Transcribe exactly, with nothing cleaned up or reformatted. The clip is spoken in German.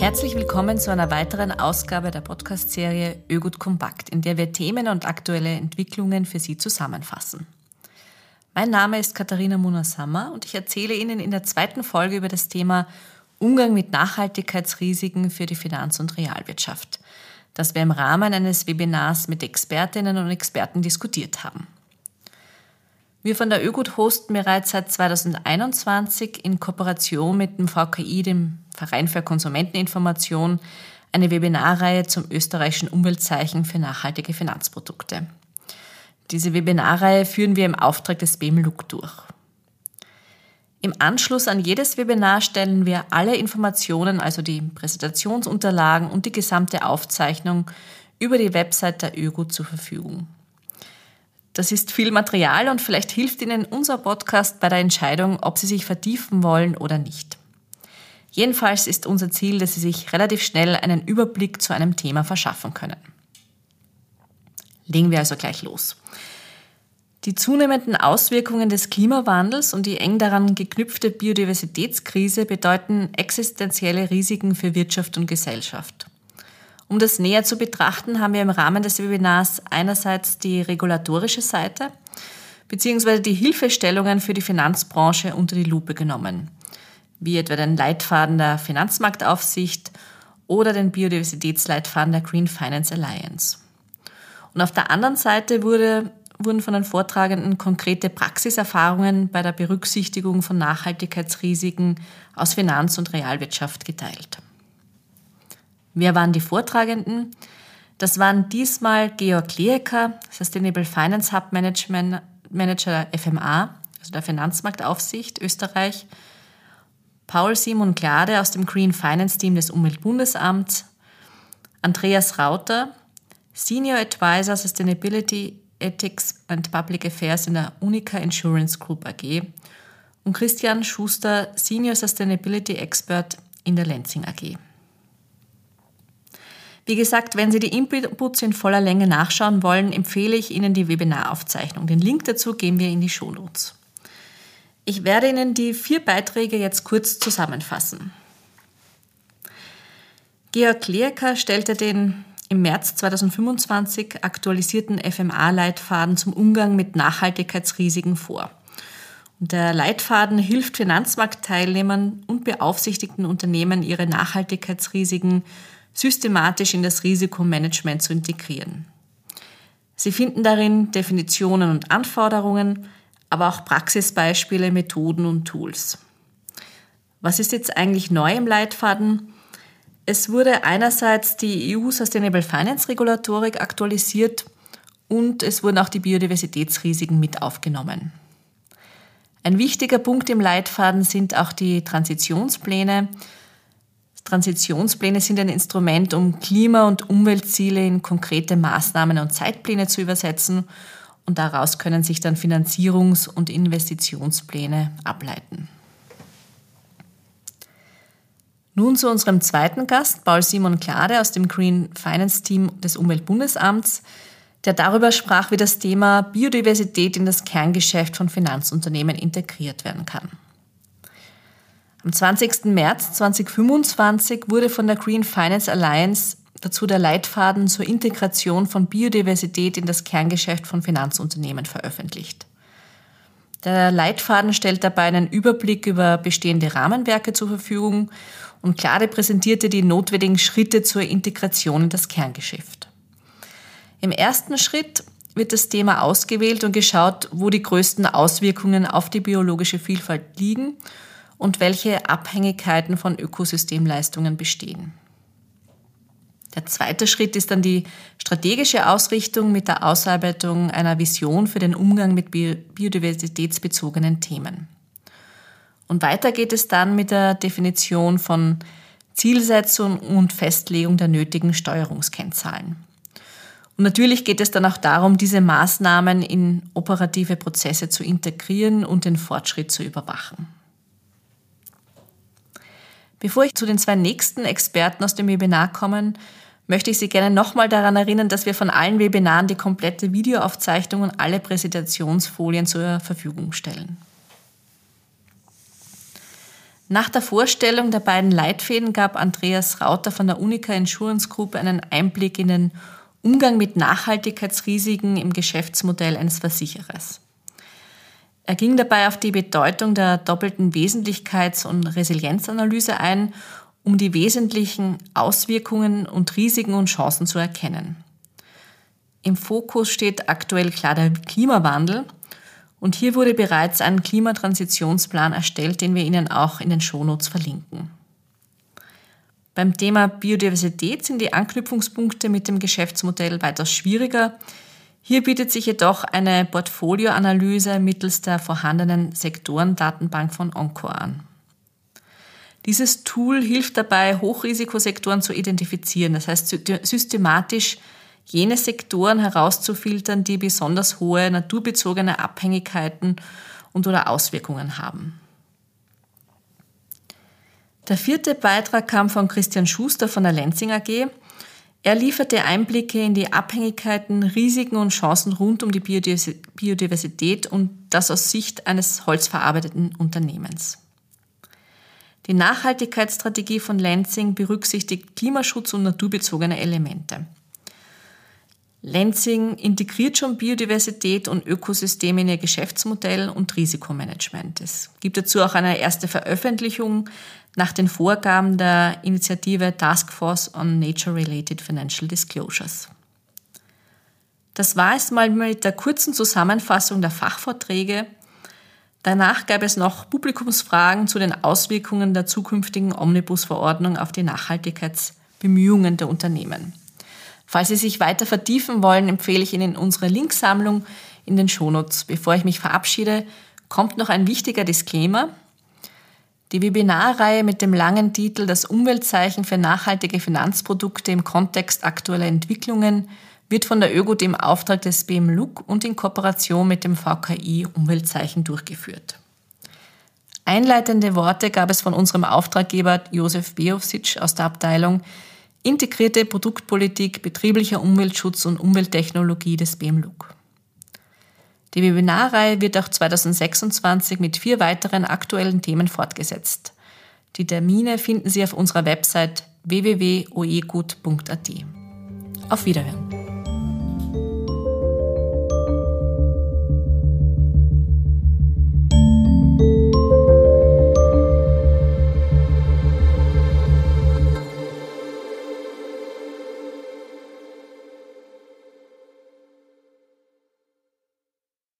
Herzlich willkommen zu einer weiteren Ausgabe der Podcast-Serie Ögut Kompakt, in der wir Themen und aktuelle Entwicklungen für Sie zusammenfassen. Mein Name ist Katharina Munasammer und ich erzähle Ihnen in der zweiten Folge über das Thema Umgang mit Nachhaltigkeitsrisiken für die Finanz- und Realwirtschaft, das wir im Rahmen eines Webinars mit Expertinnen und Experten diskutiert haben. Wir von der Ögut hosten bereits seit zweitausendeinundzwanzig in Kooperation mit dem V K I, dem Verein für Konsumenteninformation, eine Webinarreihe zum österreichischen Umweltzeichen für nachhaltige Finanzprodukte. Diese Webinarreihe führen wir im Auftrag des B M L U K durch. Im Anschluss an jedes Webinar stellen wir alle Informationen, also die Präsentationsunterlagen und die gesamte Aufzeichnung über die Website der Ögut zur Verfügung. Das ist viel Material und vielleicht hilft Ihnen unser Podcast bei der Entscheidung, ob Sie sich vertiefen wollen oder nicht. Jedenfalls ist unser Ziel, dass Sie sich relativ schnell einen Überblick zu einem Thema verschaffen können. Legen wir also gleich los. Die zunehmenden Auswirkungen des Klimawandels und die eng daran geknüpfte Biodiversitätskrise bedeuten existenzielle Risiken für Wirtschaft und Gesellschaft. Um das näher zu betrachten, haben wir im Rahmen des Webinars einerseits die regulatorische Seite bzw. die Hilfestellungen für die Finanzbranche unter die Lupe genommen, wie etwa den Leitfaden der Finanzmarktaufsicht oder den Biodiversitätsleitfaden der Green Finance Alliance. Und auf der anderen Seite wurde, wurden von den Vortragenden konkrete Praxiserfahrungen bei der Berücksichtigung von Nachhaltigkeitsrisiken aus Finanz- und Realwirtschaft geteilt. Wer waren die Vortragenden? Das waren diesmal Georg Lehecker, Sustainable Finance Hub Management Manager der F M A, also der Finanzmarktaufsicht Österreich, Paul Simon Glade aus dem Green Finance Team des Umweltbundesamts, Andreas Rauter, Senior Advisor Sustainability, Ethics and Public Affairs in der Unica Insurance Group A G und Christian Schuster, Senior Sustainability Expert in der Lenzing A G. Wie gesagt, wenn Sie die Inputs in voller Länge nachschauen wollen, empfehle ich Ihnen die Webinaraufzeichnung. Den Link dazu geben wir in die Shownotes. Ich werde Ihnen die vier Beiträge jetzt kurz zusammenfassen. Georg Lehecker stellte den im März zweitausendfünfundzwanzig aktualisierten F M A-Leitfaden zum Umgang mit Nachhaltigkeitsrisiken vor. Und der Leitfaden hilft Finanzmarktteilnehmern und beaufsichtigten Unternehmen, ihre Nachhaltigkeitsrisiken systematisch in das Risikomanagement zu integrieren. Sie finden darin Definitionen und Anforderungen, aber auch Praxisbeispiele, Methoden und Tools. Was ist jetzt eigentlich neu im Leitfaden? Es wurde einerseits die E U Sustainable Finance Regulatorik aktualisiert und es wurden auch die Biodiversitätsrisiken mit aufgenommen. Ein wichtiger Punkt im Leitfaden sind auch die Transitionspläne. Transitionspläne sind ein Instrument, um Klima- und Umweltziele in konkrete Maßnahmen und Zeitpläne zu übersetzen und daraus können sich dann Finanzierungs- und Investitionspläne ableiten. Nun zu unserem zweiten Gast, Paul Simon Glade aus dem Green Finance Team des Umweltbundesamts, der darüber sprach, wie das Thema Biodiversität in das Kerngeschäft von Finanzunternehmen integriert werden kann. Am zwanzigsten März zweitausendfünfundzwanzig wurde von der Green Finance Alliance dazu der Leitfaden zur Integration von Biodiversität in das Kerngeschäft von Finanzunternehmen veröffentlicht. Der Leitfaden stellt dabei einen Überblick über bestehende Rahmenwerke zur Verfügung und Glade präsentierte die notwendigen Schritte zur Integration in das Kerngeschäft. Im ersten Schritt wird das Thema ausgewählt und geschaut, wo die größten Auswirkungen auf die biologische Vielfalt liegen und welche Abhängigkeiten von Ökosystemleistungen bestehen. Der zweite Schritt ist dann die strategische Ausrichtung mit der Ausarbeitung einer Vision für den Umgang mit biodiversitätsbezogenen Themen. Und weiter geht es dann mit der Definition von Zielsetzung und Festlegung der nötigen Steuerungskennzahlen. Und natürlich geht es dann auch darum, diese Maßnahmen in operative Prozesse zu integrieren und den Fortschritt zu überwachen. Bevor ich zu den zwei nächsten Experten aus dem Webinar komme, möchte ich Sie gerne nochmal daran erinnern, dass wir von allen Webinaren die komplette Videoaufzeichnung und alle Präsentationsfolien zur Verfügung stellen. Nach der Vorstellung der beiden Leitfäden gab Andreas Rauter von der Unica Insurance Group einen Einblick in den Umgang mit Nachhaltigkeitsrisiken im Geschäftsmodell eines Versicherers. Er ging dabei auf die Bedeutung der doppelten Wesentlichkeits- und Resilienzanalyse ein, um die wesentlichen Auswirkungen und Risiken und Chancen zu erkennen. Im Fokus steht aktuell klar der Klimawandel und hier wurde bereits ein Klimatransitionsplan erstellt, den wir Ihnen auch in den Shownotes verlinken. Beim Thema Biodiversität sind die Anknüpfungspunkte mit dem Geschäftsmodell weitaus schwieriger. Hier bietet sich jedoch eine Portfolioanalyse mittels der vorhandenen Sektorendatenbank von Encore an. Dieses Tool hilft dabei, Hochrisikosektoren zu identifizieren, das heißt systematisch jene Sektoren herauszufiltern, die besonders hohe naturbezogene Abhängigkeiten und oder Auswirkungen haben. Der vierte Beitrag kam von Christian Schuster von der Lenzing A G. Er lieferte Einblicke in die Abhängigkeiten, Risiken und Chancen rund um die Biodiversität und das aus Sicht eines holzverarbeitenden Unternehmens. Die Nachhaltigkeitsstrategie von Lenzing berücksichtigt Klimaschutz und naturbezogene Elemente. Lenzing integriert schon Biodiversität und Ökosysteme in ihr Geschäftsmodell und Risikomanagement. Es gibt dazu auch eine erste Veröffentlichung nach den Vorgaben der Initiative Task Force on Nature-Related Financial Disclosures. Das war es mal mit der kurzen Zusammenfassung der Fachvorträge. Danach gab es noch Publikumsfragen zu den Auswirkungen der zukünftigen Omnibus-Verordnung auf die Nachhaltigkeitsbemühungen der Unternehmen. Falls Sie sich weiter vertiefen wollen, empfehle ich Ihnen unsere Linksammlung in den Shownotes. Bevor ich mich verabschiede, kommt noch ein wichtiger Disclaimer. Die Webinarreihe mit dem langen Titel Das Umweltzeichen für nachhaltige Finanzprodukte im Kontext aktueller Entwicklungen wird von der ÖGOT im Auftrag des B M L U K und in Kooperation mit dem V K I Umweltzeichen durchgeführt. Einleitende Worte gab es von unserem Auftraggeber Josef Beovsic aus der Abteilung Integrierte Produktpolitik, betrieblicher Umweltschutz und Umwelttechnologie des B M L U K. Die Webinarreihe wird auch zweitausendsechsundzwanzig mit vier weiteren aktuellen Themen fortgesetzt. Die Termine finden Sie auf unserer Website w w w punkt o e gut punkt a t. Auf Wiederhören!